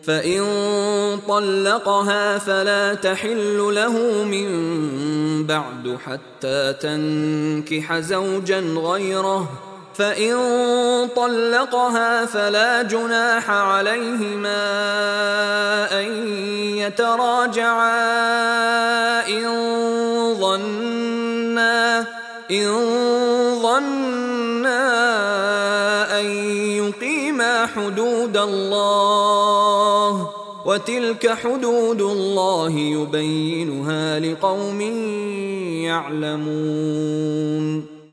فإن طلقها فلا تحل له من بعد حتى تنكح زوجا غيره، فإن طلقها فلا جناح عليهما أن يتراجعا إن ظنا أن يقيما حدود الله، وتلك حدود الله يبينها لقوم يعلمون.